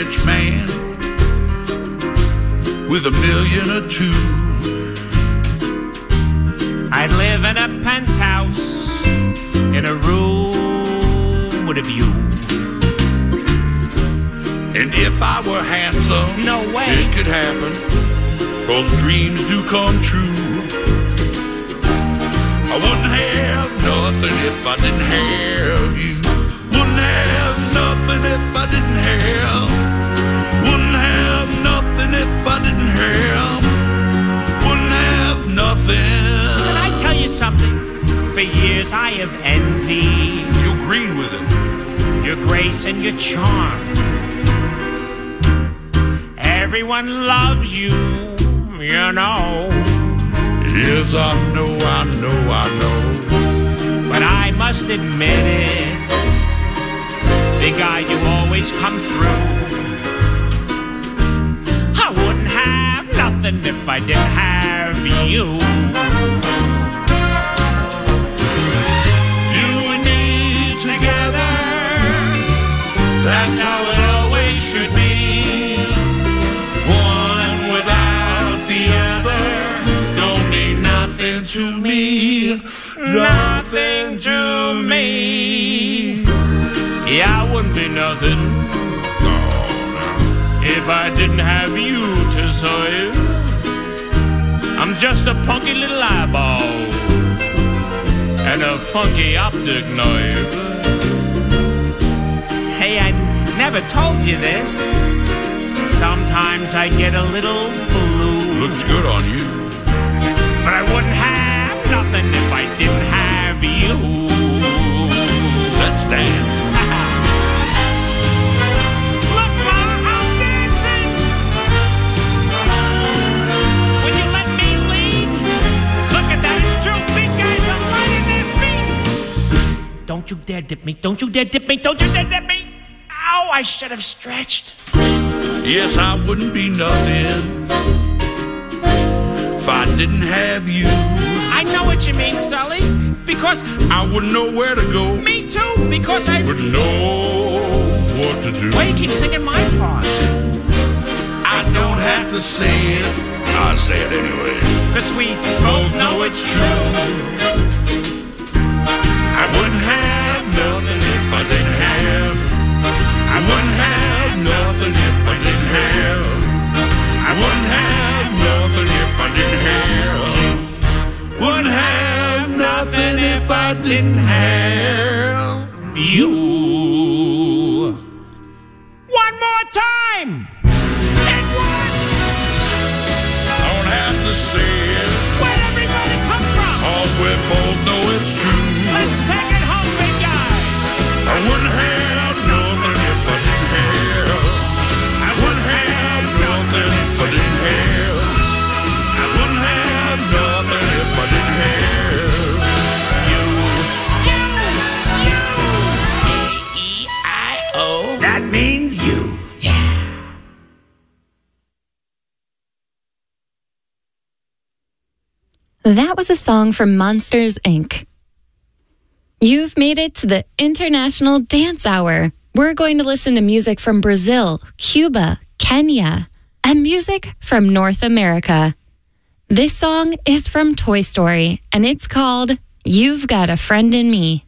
rich man with $1 million or $2 million. I'd live in a penthouse in a room with a view. And if I were handsome, no way it could happen, 'cause dreams do come true. I wouldn't have nothing if I didn't have you. Wouldn't have nothing if I didn't have. Wouldn't have nothing if I didn't have. Wouldn't have nothing. Can I tell you something? For years I have envied. You agreed with it. Your grace and your charm. Everyone loves you, you know. Yes, I know. But I must admit it, big guy, you always come through. I wouldn't have nothing if I didn't have you. You and me together, that's how it always should be. One without the other don't mean nothing to me. Nothing to me. Yeah, I wouldn't be nothing. No. If I didn't have you to serve. I'm just a punky little eyeball and a funky optic nerve. Hey, I never told you this. Sometimes I get a little blue. Looks good on you. But I wouldn't have nothing if I didn't have you. Let's dance. Look, Mama, I'm dancing. Would you let me lead? Look at that, it's true. Big guys are lighting their feet. Don't you dare dip me. Don't you dare dip me. Don't you dare dip me. Ow, I should have stretched. Yes, I wouldn't be nothing if I didn't have you. I know what you mean, Sully, because I wouldn't know where to go. Me too, because I wouldn't know what to do. Why you keep singing my part? I don't have to say it, I say it anyway, 'cause we both know it's true. I wouldn't have nothing if I didn't have. I wouldn't have nothing if I didn't have. I wouldn't have nothing if I didn't have. Wouldn't have nothing if I didn't have you. One more time. And one. I don't have to say it. Where'd everybody come from? All we both know it's true. Let's take it home, big guy. I wouldn't have nothing if I didn't have. I wouldn't have nothing if I didn't have. I wouldn't have nothing if I didn't have you. A-E-I-O. That means you. Yeah. That was a song from Monsters, Inc. You've made it to the International Dance Hour. We're going to listen to music from Brazil, Cuba, Kenya, and music from North America. This song is from Toy Story, and it's called You've Got a Friend in Me.